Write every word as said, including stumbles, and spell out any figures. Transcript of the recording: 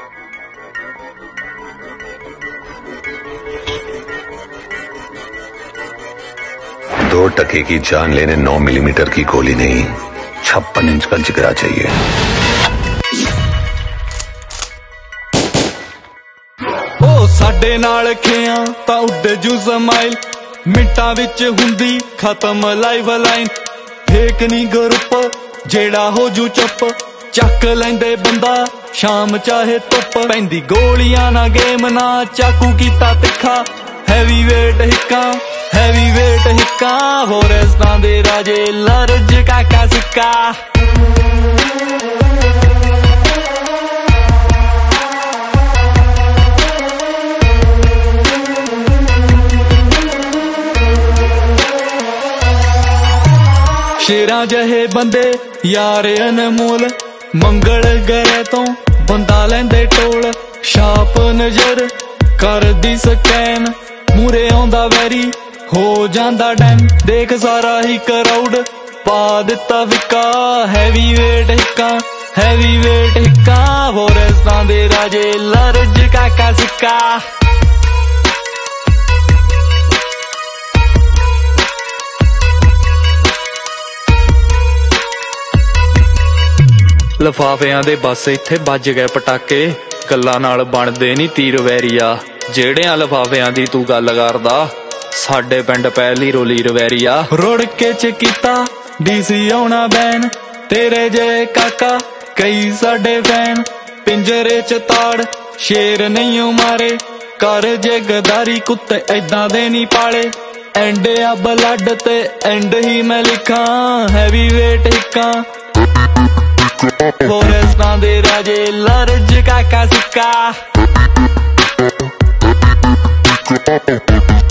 दो टके की जान लेने नौ मिलीमीटर की गोली नहीं, छप्पन इंच का जिगरा चाहिए। ओ साडे नाल खिया तां उड्डे जू समाइल, मिंटां विच हुंदी खत्म लाइफ लाइन। फेक नी ग्रुप जेड़ा हो जू चुप, चक लैंदे बंदा शाम चाहे धुप। पैंदी गोलियां ना गेम ना चाकू कीता तिखा, हैवी वेट हिक्का हैवी वेट हिक्का। फॉरेस्टां दे राजे लरज काका सिक्का। शेरां जहे बंदे यार अनमोल, मंगल गरे तो बंदा लैंदे टोल। शाप नजर कर दी स्कैन, मूरे आउंदा वैरी हो जांदा डैम। देख सारा ही क्राउड पा दिता फिक्का, हैवी वेट हिक्का हैवी वेट हिक्का। फॉरेस्टां दे राजे लरज काका सिक्का। ਲਿਫਾਫਿਆਂ ਦੇ ਬਸ ਇੱਥੇ ਵੱਜ ਗਏ ਪਟਾਕੇ, ਗੱਲਾਂ ਨਾਲ ਬਣਦੇ ਨੀ ਤੀਰ ਵੈਰੀਆ। ਜਿਹੜਿਆਂ ਲਿਫਾਫਿਆਂ ਦੀ ਤੂੰ ਗੱਲ ਕਰਦਾ, ਸਾਡੇ ਪਿੰਡ ਪਹਿਲੀ ਰੋਲੀ ਰਵੈਰੀਆ। ਰੁੜ ਕੇ ਚ ਕੀਤਾ ਡੀਸੀ ਆਉਣਾ ਬੈਨ, ਤੇਰੇ ਜੇ ਕਾਕਾ ਕਈ ਸਾਡੇ ਫੈਨ। ਪਿੰਜਰੇ ਚ ਤਾੜ ਸ਼ੇਰ ਨਹੀਂ ਮਾਰੇ, ਕਰ ਜੇ ਗਦਾਰੀ ਕੁੱਤੇ ਏਦਾਂ ਦੇ ਨੀ ਪਾਲੇ। ਐਂਡ ਆ ਬਲੱਡ ਤੇ ਐਂਡ ਹੀ ਮੈਂ ਲਿਖਾਂ, ਹੈਵੀ ਵੇਟ ਹਿੱਕਾਂ ਫੋਰੈਸਟਾਂ ਦੇ ਰਾਜੇ ਲਰਜ ਕਾਕਾ ਸਿੱਕਾ।